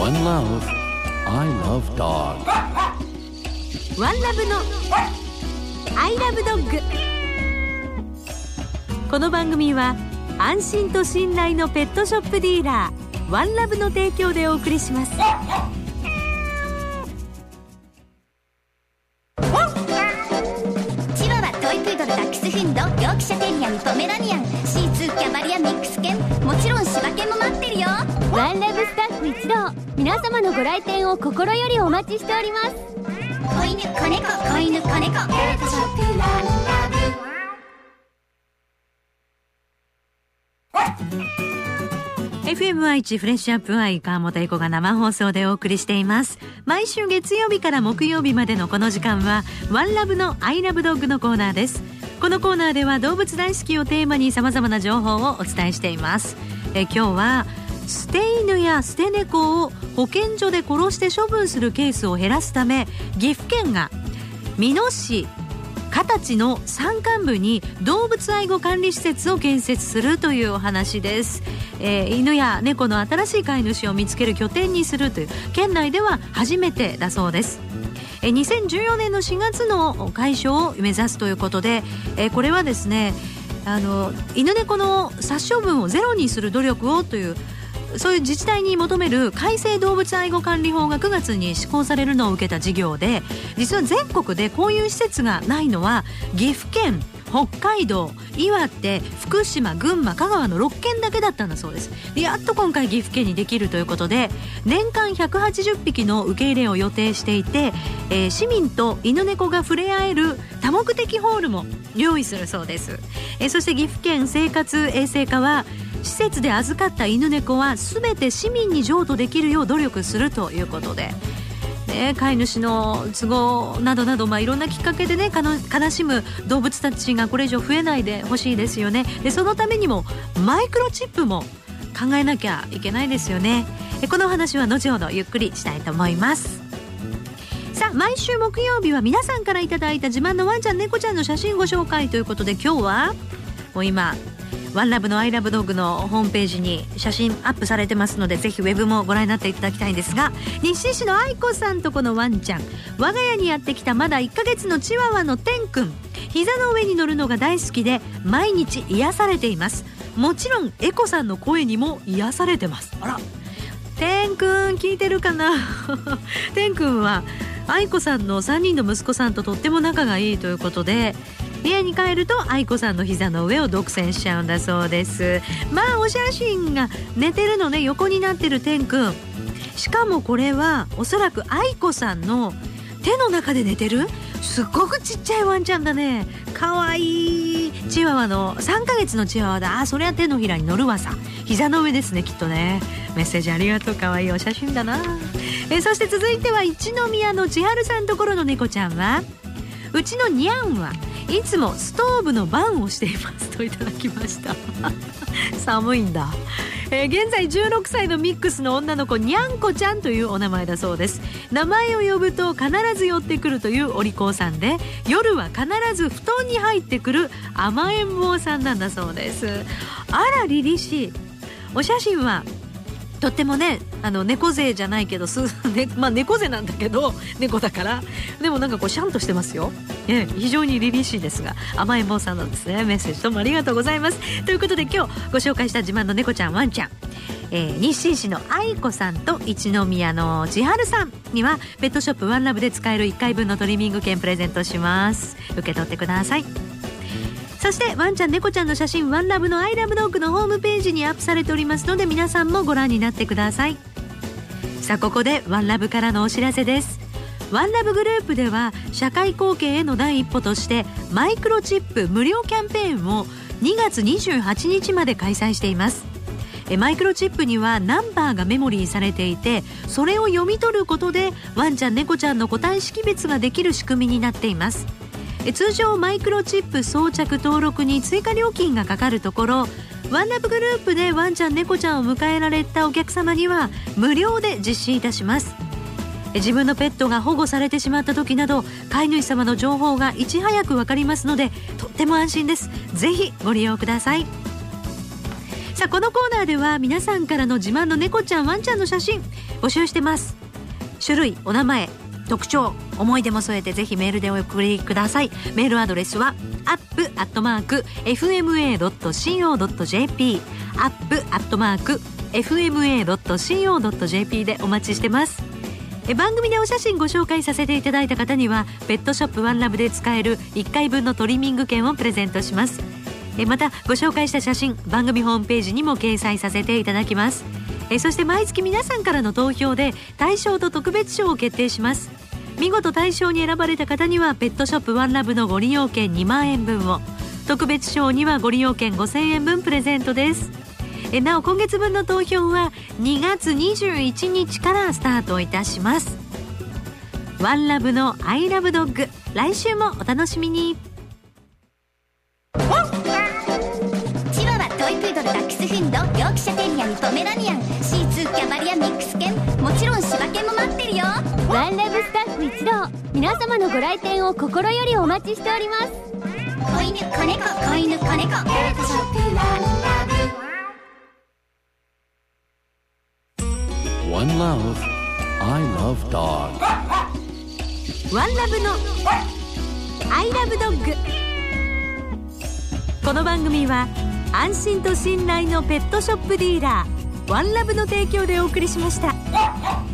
One Love, I Love Dog. One Love の I Love Dog。 この番組は安心と信頼のペットショップディーラーワンラブの提供でお送りします。 チワワ、トイプードル、ダックスフンド、ヨークシャテリアン、ポメラニアン、シーツー、キャバリア、ミックス犬、もちろん柴犬も待ってるよ。 ワンラブスタッフ一同、皆様のご来店を心よりお待ちしております。 子犬、子猫、子犬、子猫、ペットショップワンラブ。 FM 愛知フレッシュアップ愛川本英子が生放送でお送りしています。毎週月曜日から木曜日までのこの時間はワンラブのアイラブドッグのコーナーです。このコーナーでは動物大好きをテーマに様々な情報をお伝えしています。今日は捨て犬や捨て猫を保健所で殺して処分するケースを減らすため、岐阜県が美濃市片地の山間部に動物愛護管理施設を建設するというお話です。犬や猫の新しい飼い主を見つける拠点にするという県内では初めてだそうです。2014年の4月の解消を目指すということで、これはですね、犬猫の殺処分をゼロにする努力をという、そういう自治体に求める改正動物愛護管理法が9月に施行されるのを受けた事業で、実は全国でこういう施設がないのは岐阜県、北海道、岩手、福島、群馬、香川の6県だけだったんだそうです。でやっと今回岐阜県にできるということで、年間180匹の受け入れを予定していて、市民と犬猫が触れ合える多目的ホールも用意するそうです。そして岐阜県生活衛生課は、施設で預かった犬猫は全て市民に譲渡できるよう努力するということで、飼い主の都合などなど、いろんなきっかけでね、悲しむ動物たちがこれ以上増えないでほしいですよね。でそのためにもマイクロチップも考えなきゃいけないですよね。この話は後ほどゆっくりしたいと思います。さあ、毎週木曜日は皆さんからいただいた自慢のワンちゃん猫ちゃんの写真ご紹介ということで、今日はもう今ワンラブのアイラブドッグのホームページに写真アップされてますので、ぜひウェブもご覧になっていただきたいんですが、日清市の愛子さんとこのワンちゃん、我が家にやってきたまだ1ヶ月のチワワのテンくん、膝の上に乗るのが大好きで毎日癒されています。もちろんエコさんの声にも癒されてます。あら、テンくん聞いてるかなテンくんは愛子さんの3人の息子さんととっても仲がいいということで、家に帰ると愛子さんの膝の上を独占しちゃうんだそうです。お写真が寝てるのね、横になってるテンくん、しかもこれはおそらく愛子さんの手の中で寝てる、すっごくちっちゃいワンちゃんだね。かわいいチワワの3ヶ月のチワワだ。そりゃ手のひらに乗るわさ。膝の上ですね、きっとね。メッセージありがとう。かわいいお写真だな。そして続いては一宮の千春さんところの猫ちゃんは、うちのニャンはいつもストーブの番をしていますといただきました寒いんだ。現在16歳のミックスの女の子にゃんこちゃんというお名前だそうです。名前を呼ぶと必ず寄ってくるというお利口さんで、夜は必ず布団に入ってくる甘えん坊さんなんだそうです。あら、凛々しい。お写真はとってもね、猫背じゃないけど猫背なんだけど猫だから、でもなんかこうシャンとしてますよ。非常に凛々しいですが、甘えん坊さんなんですね。メッセージどうもありがとうございます。ということで今日ご紹介した自慢の猫ちゃんワンちゃん、日清市の愛子さんと一宮の千春さんにはペットショップワンラブで使える1回分のトリミング券プレゼントします。受け取ってください。そしてワンちゃん猫ちゃんの写真、ワンラブのアイラブドッグのホームページにアップされておりますので、皆さんもご覧になってください。さあ、ここでワンラブからのお知らせです。ワンラブグループでは社会貢献への第一歩としてマイクロチップ無料キャンペーンを2月28日まで開催しています。マイクロチップにはナンバーがメモリーされていて、それを読み取ることでワンちゃん猫ちゃんの個体識別ができる仕組みになっています。通常マイクロチップ装着登録に追加料金がかかるところ、ワンラブグループでワンちゃん猫ちゃんを迎えられたお客様には無料で実施いたします。自分のペットが保護されてしまった時など、飼い主様の情報がいち早くわかりますので、とっても安心です。ぜひご利用ください。 さあこのコーナーでは皆さんからの自慢の猫ちゃんワンちゃんの写真募集してます。種類、お名前、特徴、思い出も添えてぜひメールでお送りください。メールアドレスは up@fma.co.jp up@fma.co.jp でお待ちしてます。番組でお写真ご紹介させていただいた方にはペットショップワンラブで使える1回分のトリミング券をプレゼントします。またご紹介した写真番組ホームページにも掲載させていただきます。そして毎月皆さんからの投票で大賞と特別賞を決定します。見事大賞に選ばれた方にはペットショップワンラブのご利用券2万円分を、特別賞にはご利用券5000円分プレゼントです。なお今月分の投票は2月21日からスタートいたします。ワンラブのアイラブドッグ、来週もお楽しみに。 チワワ、トイプードル、ダックスフンド、ヨークシャテリアにポメラニアン、シーツー、キャバリア、ミックス犬、もちろん柴犬も待ってるよ。 ワンラブスタッフ一同、皆様のご来店を心よりお待ちしております。 子犬、子猫、子犬、子猫、ペットショップワンラブ。 One Love, I Love Dog. ワンラブのアイラブドッグ。この番組は安心と信頼のペットショップディーラーワンラブの提供でお送りしました。